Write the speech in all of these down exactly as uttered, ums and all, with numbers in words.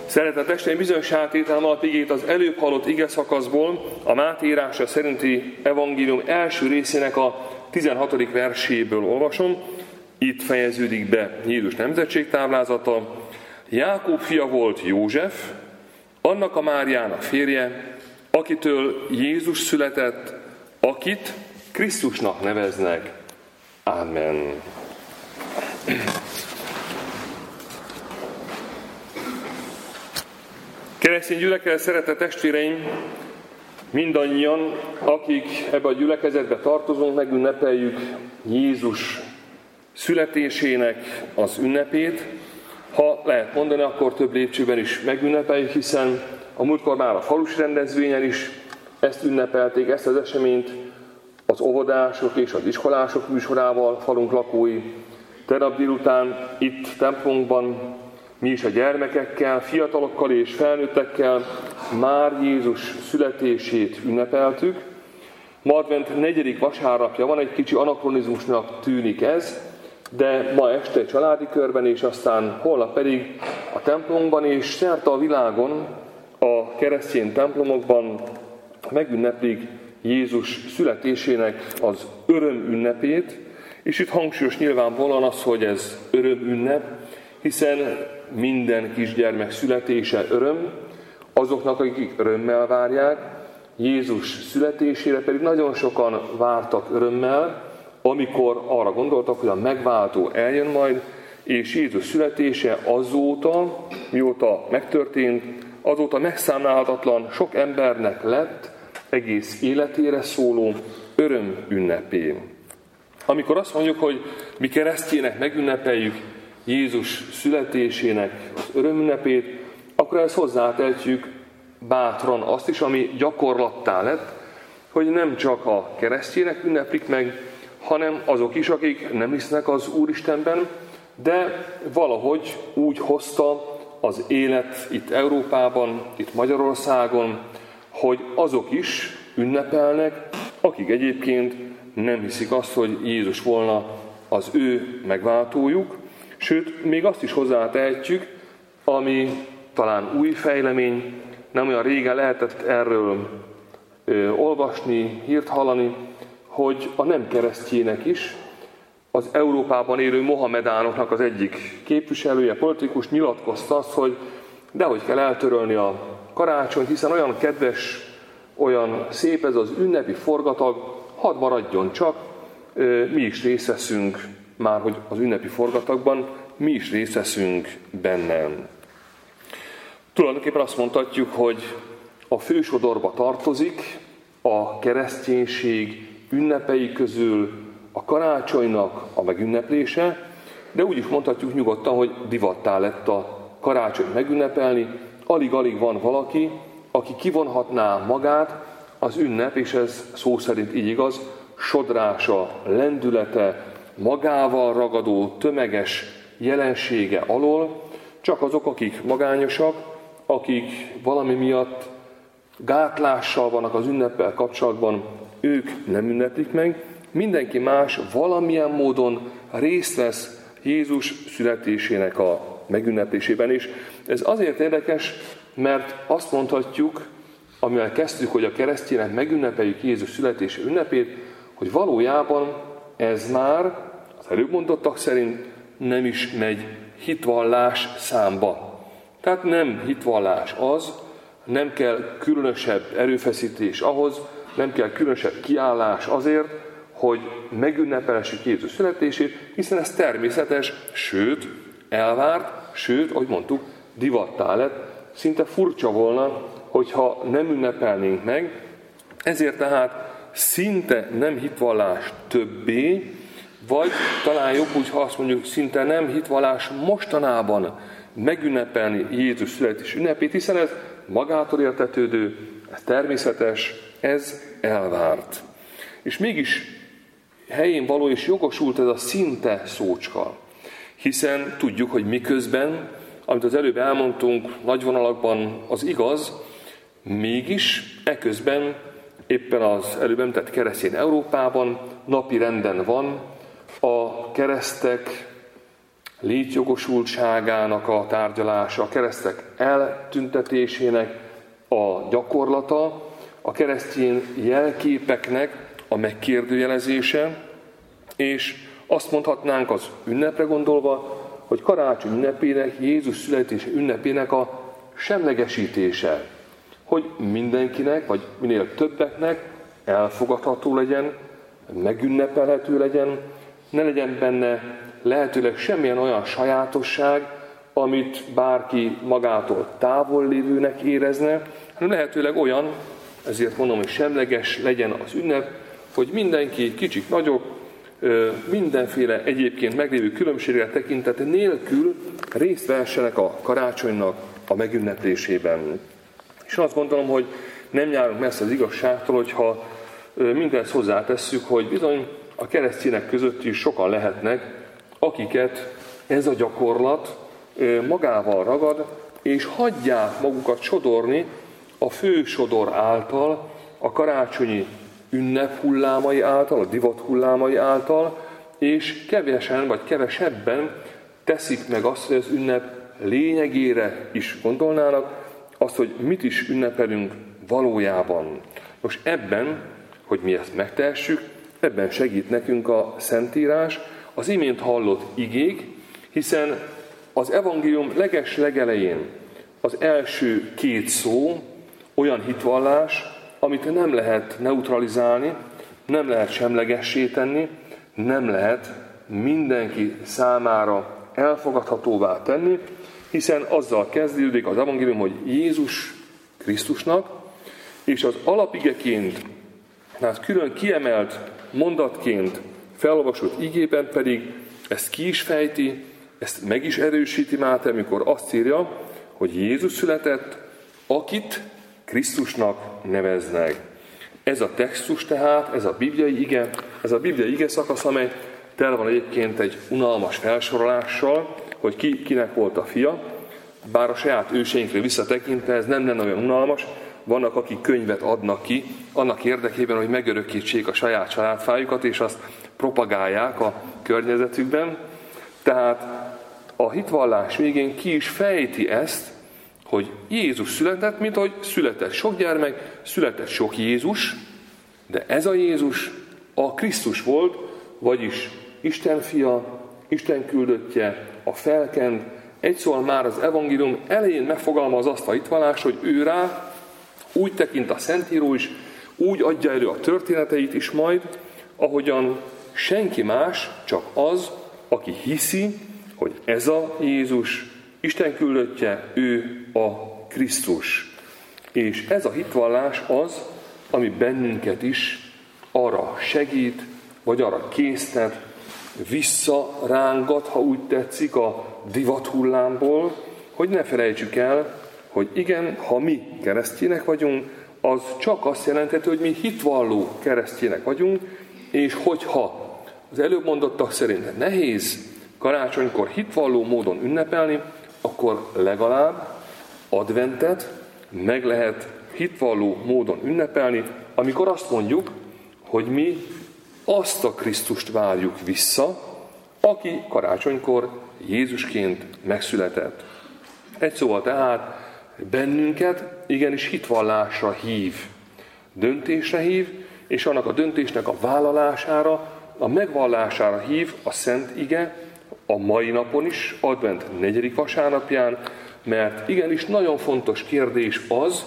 Szeretett testvéreim, bizonyos átételem alatt igét az előbb hallott ige szakaszból, a Máté írása szerinti evangélium első részének a tizenhatodik verséből olvasom. Itt fejeződik be Jézus nemzetségtáblázata. Jákob fia volt József, annak a Máriának férje, akitől Jézus született, akit Krisztusnak neveznek. Amen. Keresztény gyülekezet, szeretett testvéreim, mindannyian, akik ebbe a gyülekezetbe tartozunk, megünnepeljük Jézus születésének az ünnepét. Ha lehet mondani, akkor több lépcsőben is megünnepeljük, hiszen a múltkor már a falusi rendezvényen is ezt ünnepelték, ezt az eseményt az óvodások és az iskolások műsorával, falunk lakói. Tegnap délután itt templomunkban mi is a gyermekekkel, fiatalokkal és felnőttekkel már Jézus születését ünnepeltük. Ma advent negyedik vasárnapja van, egy kicsi anakronizmusnak tűnik ez, de ma este családi körben, és aztán holnap pedig a templomunkban és szerte a világon, a keresztény templomokban megünneplik Jézus születésének az öröm ünnepét, és itt hangsúlyos nyilvánvalóan az, hogy ez öröm ünnep, hiszen minden kisgyermek születése öröm, azoknak, akik örömmel várják, Jézus születésére pedig nagyon sokan vártak örömmel, amikor arra gondoltak, hogy a megváltó eljön majd, és Jézus születése azóta, mióta megtörtént, azóta megszámlálhatatlan sok embernek lett egész életére szóló öröm ünnepé. Amikor azt mondjuk, hogy mi keresztjének megünnepeljük Jézus születésének az örömünnepét, akkor ezt hozzátehetjük bátran azt is, ami gyakorlattá lett, hogy nem csak a keresztjének ünneplik meg, hanem azok is, akik nem hisznek az Úristenben, de valahogy úgy hozta az élet itt Európában, itt Magyarországon, hogy azok is ünnepelnek, akik egyébként nem hiszik azt, hogy Jézus volna az ő megváltójuk. Sőt, még azt is hozzátehetjük, ami talán új fejlemény, nem olyan régen lehetett erről ö, olvasni, hírt hallani, hogy a nem keresztjének is, az Európában élő mohamedánoknak az egyik képviselője, politikus nyilatkozta azt, hogy dehogy kell eltörölni a karácsonyt, hiszen olyan kedves, olyan szép ez az ünnepi forgatag, hadd maradjon csak, mi is részt veszünk már, hogy az ünnepi forgatagban, mi is részt veszünk bennem. Tulajdonképpen azt mondhatjuk, hogy a fősodorba tartozik a kereszténység ünnepei közül a karácsonynak a megünneplése, de úgy is mondhatjuk nyugodtan, hogy divattá lett a karácsonyt megünnepelni. Alig-alig van valaki, aki kivonhatná magát az ünnep, és ez szó szerint így igaz, sodrása, lendülete, magával ragadó tömeges jelensége alól, csak azok, akik magányosak, akik valami miatt gátlással vannak az ünneppel kapcsolatban, ők nem ünneplik meg, mindenki más valamilyen módon részt vesz Jézus születésének a megünneplésében. És ez azért érdekes, mert azt mondhatjuk, amivel kezdtük, hogy a keresztjének megünnepeljük Jézus születése ünnepét, hogy valójában ez már, az előbb mondottak szerint, nem is megy hitvallás számba. Tehát nem hitvallás az, nem kell különösebb erőfeszítés ahhoz, nem kell különösebb kiállás azért, hogy megünnepelhessük Jézus születését, hiszen ez természetes, sőt, elvárt, sőt, ahogy mondtuk, divattá lett. Szinte furcsa volna, hogyha nem ünnepelnénk meg, ezért tehát szinte nem hitvallás többé, vagy talán jobb úgy, ha azt mondjuk, szinte nem hitvallás mostanában megünnepelni Jézus születés ünnepét, hiszen ez magától értetődő, ez természetes, ez elvárt. És mégis helyén való és jogosult ez a szinte szócska, hiszen tudjuk, hogy miközben, amit az előbb elmondtunk nagy vonalakban az igaz, mégis eközben éppen az előbb említett keresztény Európában napi renden van a keresztek létjogosultságának a tárgyalása, a keresztek eltüntetésének a gyakorlata, a keresztény jelképeknek a megkérdőjelezése, és azt mondhatnánk az ünnepre gondolva, hogy karácsony ünnepének, Jézus születése ünnepének a semlegesítése, hogy mindenkinek, vagy minél többeknek elfogadható legyen, megünnepelhető legyen, ne legyen benne lehetőleg semmilyen olyan sajátosság, amit bárki magától távol lévőnek érezne, hanem lehetőleg olyan, ezért mondom, hogy semleges legyen az ünnep, hogy mindenki, kicsik, nagyok, mindenféle egyébként meglévő különbségre tekintete nélkül részt vessenek a karácsonynak a megünneplésében. És azt gondolom, hogy nem járunk messze az igazságtól, hogyha mindezt hozzátesszük, hogy bizony a keresztények között is sokan lehetnek, akiket ez a gyakorlat magával ragad, és hagyják magukat sodorni a fő sodor által, a karácsonyi ünnep hullámai által, a divat hullámai által, és kevesen vagy kevesebben teszik meg azt, hogy az ünnep lényegére is gondolnának, azt, hogy mit is ünnepelünk valójában. Most ebben, hogy mi ezt megtehessük, ebben segít nekünk a Szentírás, az imént hallott igék, hiszen az evangélium leges legelején az első két szó olyan hitvallás, amit nem lehet neutralizálni, nem lehet semlegessé tenni, nem lehet mindenki számára elfogadhatóvá tenni, hiszen azzal kezdődik az evangélium, hogy Jézus Krisztusnak, és az alapigeként, hát külön kiemelt mondatként felolvasott igében pedig ezt ki is fejti, ezt meg is erősíti Máté, amikor azt írja, hogy Jézus született, akit Krisztusnak neveznek. Ez a textus tehát, ez a bibliai ige, ez a bibliai ige szakasz, amely tel van egyébként egy unalmas felsorolással, hogy ki, kinek volt a fia, bár a saját őseinkre visszatekintve ez nem lenne olyan unalmas, vannak, akik könyvet adnak ki, annak érdekében, hogy megörökítsék a saját családfájukat, és azt propagálják a környezetükben. Tehát a hitvallás végén ki is fejti ezt, hogy Jézus született, mint hogy született sok gyermek, született sok Jézus, de ez a Jézus a Krisztus volt, vagyis Isten fia, Isten küldöttje, a felkent. Egy szóval már az evangélium elején megfogalmaz azt a hitvallást, hogy ő rá úgy tekint a Szentíró is, úgy adja elő a történeteit is majd, ahogyan senki más, csak az, aki hiszi, hogy ez a Jézus Isten küldöttje, ő a Krisztus. És ez a hitvallás az, ami bennünket is arra segít, vagy arra késztet, visszarángat, ha úgy tetszik, a divat hullámból, hogy ne felejtsük el, hogy igen, ha mi keresztjének vagyunk, az csak azt jelenteti, hogy mi hitvalló keresztjének vagyunk, és hogyha az előbb mondottak szerint nehéz karácsonykor hitvalló módon ünnepelni, akkor legalább adventet meg lehet hitvalló módon ünnepelni, amikor azt mondjuk, hogy mi azt a Krisztust várjuk vissza, aki karácsonykor Jézusként megszületett. Egy szóval tehát bennünket igenis hitvallásra hív, döntésre hív, és annak a döntésnek a vállalására, a megvallására hív a Szent Ige a mai napon is, advent negyedik vasárnapján, mert igenis nagyon fontos kérdés az,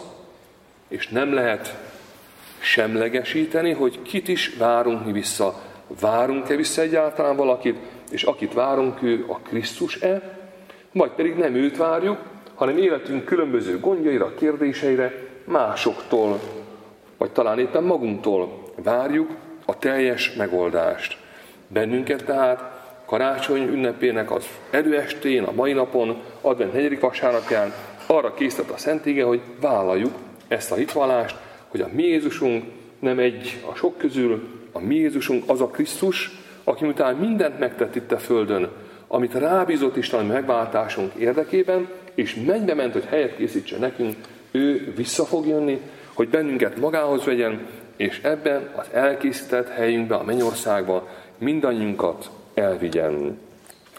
és nem lehet semlegesíteni, hogy kit is várunk mi vissza. Várunk-e vissza egyáltalán valakit, és akit várunk, ő a Krisztus-e, vagy pedig nem őt várjuk, hanem életünk különböző gondjaira, kérdéseire másoktól, vagy talán éppen magunktól várjuk a teljes megoldást. Bennünket tehát karácsony ünnepének az előestén, a mai napon, advent negyedik vasárnapján arra késztet a Szent Ige, hogy vállaljuk ezt a hitvallást, hogy a mi Jézusunk nem egy a sok közül, a mi Jézusunk az a Krisztus, aki után mindent megtett itt a földön, amit rábízott Isten a megváltásunk érdekében, és mennybe ment, hogy helyet készítse nekünk, ő vissza fog jönni, hogy bennünket magához vegyen, és ebben az elkészített helyünkbe, a mennyországba mindannyiunkat elvigyen.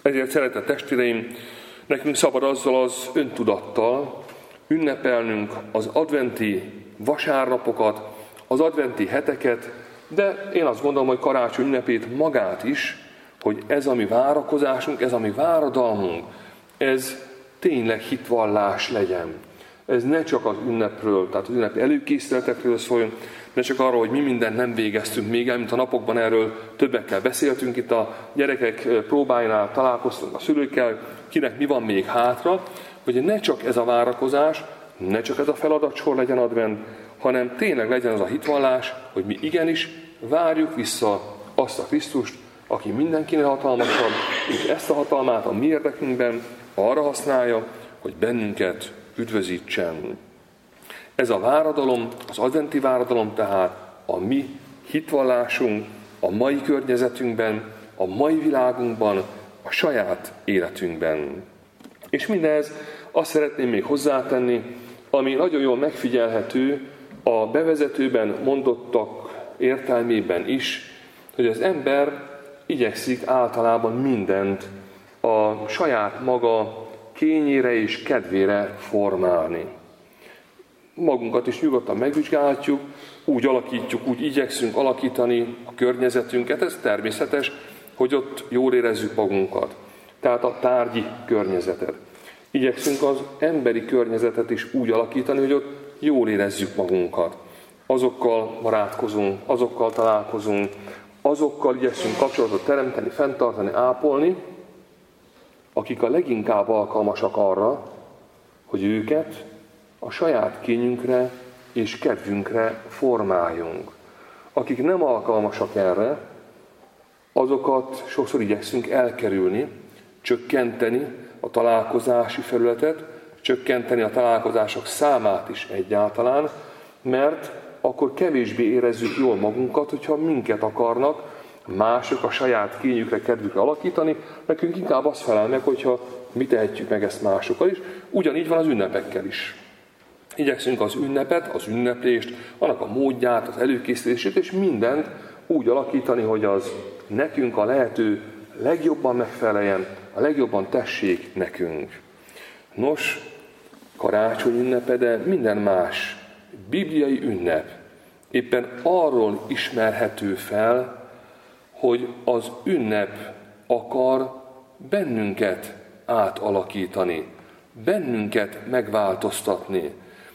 Ezért, szeretett testvéreim, nekünk szabad azzal az öntudattal ünnepelnünk az adventi vasárnapokat, az adventi heteket, de én azt gondolom, hogy karácsony ünnepét magát is, hogy ez a mi várakozásunk, ez a mi váradalmunk, ez tényleg hitvallás legyen. Ez ne csak az ünnepről, tehát az ünnepi előkészületekről szóljon, ne csak arról, hogy mi mindent nem végeztünk még el, mint a napokban erről többekkel beszéltünk, itt a gyerekek próbáinál találkoztunk a szülőkkel, kinek mi van még hátra, hogy ne csak ez a várakozás, ne csak ez a feladatsor legyen advent, hanem tényleg legyen az a hitvallás, hogy mi igenis várjuk vissza azt a Krisztust, aki mindenkinek hatalmasabb, és ezt a hatalmát a mi érdekünkben arra használja, hogy bennünket üdvözítsen. Ez a váradalom, az adventi váradalom tehát a mi hitvallásunk, a mai környezetünkben, a mai világunkban, a saját életünkben. És mindez azt szeretném még hozzátenni, ami nagyon jól megfigyelhető a bevezetőben mondottak értelmében is, hogy az ember igyekszik általában mindent a saját maga kényére és kedvére formálni. Magunkat is nyugodtan megvizsgálhatjuk, úgy alakítjuk, úgy igyekszünk alakítani a környezetünket, ez természetes, hogy ott jól érezzük magunkat. Tehát a tárgyi környezetet. Igyekszünk az emberi környezetet is úgy alakítani, hogy ott jól érezzük magunkat. Azokkal barátkozunk, azokkal találkozunk, azokkal igyekszünk kapcsolatot teremteni, fenntartani, ápolni, akik a leginkább alkalmasak arra, hogy őket a saját kényünkre és kedvünkre formáljunk. Akik nem alkalmasak erre, azokat sokszor igyekszünk elkerülni, csökkenteni a találkozási felületet, csökkenteni a találkozások számát is egyáltalán, mert akkor kevésbé érezzük jól magunkat, hogyha minket akarnak mások a saját kényükre, kedvükre alakítani, nekünk inkább az felel meg, hogyha mi tehetjük meg ezt másokkal is. Ugyanígy van az ünnepekkel is. Igyekszünk az ünnepet, az ünneplést, annak a módját, az előkészítését, és mindent úgy alakítani, hogy az nekünk a lehető legjobban megfeleljen, a legjobban tessék nekünk. Nos, karácsony ünnepe, de minden más bibliai ünnep éppen arról ismerhető fel, hogy az ünnep akar bennünket átalakítani, bennünket megváltoztatni,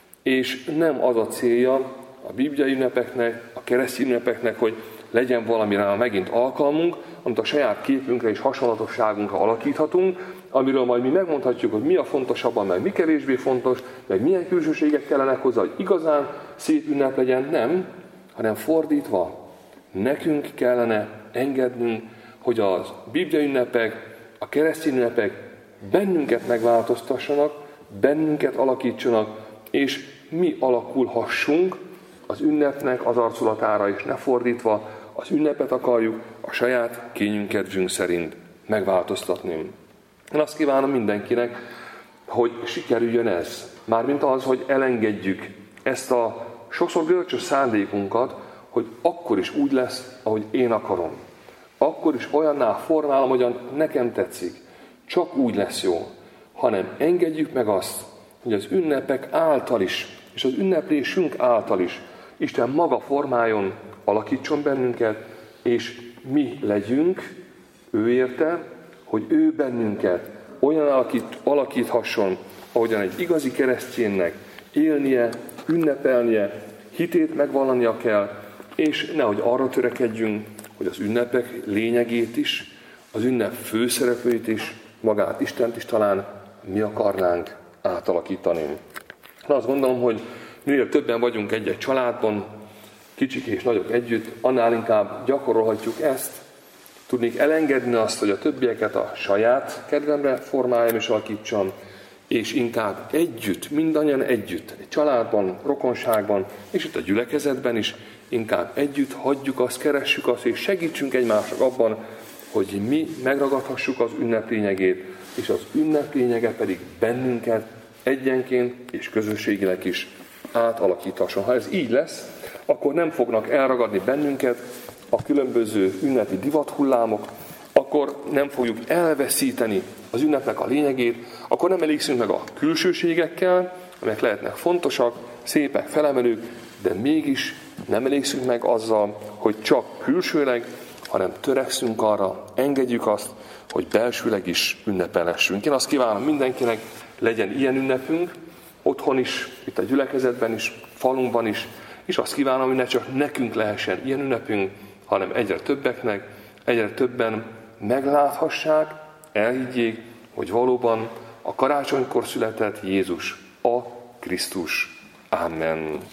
és nem az a célja a bibliai ünnepeknek, a keresztény ünnepeknek, hogy legyen valamire megint alkalmunk, amit a saját képünkre és hasonlatosságunkra alakíthatunk, amiről majd mi megmondhatjuk, hogy mi a fontosabban, meg mi kevésbé fontos, meg milyen külsőségek kellenek hozzá, hogy igazán szép ünnep legyen, nem, hanem fordítva. Nekünk kellene engednünk, hogy az bibliai ünnepek, a keresztény ünnepek bennünket megváltoztassanak, bennünket alakítsanak, és mi alakulhassunk az ünnepnek az arculatára, és ne fordítva, az ünnepet akarjuk a saját kényünk, kedvünk szerint megváltoztatni. Én azt kívánom mindenkinek, hogy sikerüljön ez. Mármint az, hogy elengedjük ezt a sokszor görcsös szándékunkat, hogy akkor is úgy lesz, ahogy én akarom. Akkor is olyanná formálom, hogyan nekem tetszik. Csak úgy lesz jó. Hanem engedjük meg azt, hogy az ünnepek által is, és az ünneplésünk által is Isten maga formáljon, alakítson bennünket, és mi legyünk ő érte, hogy ő bennünket olyan alakít, alakíthasson, ahogyan egy igazi kereszténynek élnie, ünnepelnie, hitét megvallania kell, és nehogy arra törekedjünk, hogy az ünnepek lényegét is, az ünnep főszereplőit is, magát Istent is talán mi akarnánk átalakítani. Na, azt gondolom, hogy minél többen vagyunk egy-egy családban, kicsik és nagyok együtt, annál inkább gyakorolhatjuk ezt, tudnék elengedni azt, hogy a többieket a saját kedvemre formáljam és alakítsam, és inkább együtt, mindannyian együtt, egy családban, rokonságban, és itt a gyülekezetben is, inkább együtt hagyjuk azt, keressük azt, és segítsünk egymásnak abban, hogy mi megragadhassuk az ünnep lényegét, és az ünnep lényege pedig bennünket egyenként és közösségileg is átalakíthasson. Ha ez így lesz, akkor nem fognak elragadni bennünket a különböző ünnepi divathullámok, akkor nem fogjuk elveszíteni az ünnepnek a lényegét, akkor nem elégszünk meg a külsőségekkel, amelyek lehetnek fontosak, szépek, felemelők, de mégis nem elégszünk meg azzal, hogy csak külsőleg, hanem törekszünk arra, engedjük azt, hogy belsőleg is ünnepelhessünk. Én azt kívánom mindenkinek, legyen ilyen ünnepünk, otthon is, itt a gyülekezetben is, falunkban is, és azt kívánom, hogy ne csak nekünk lehessen ilyen ünnepünk, hanem egyre többeknek, egyre többen megláthassák, elhiggyék, hogy valóban a karácsonykor született Jézus, a Krisztus. Amen.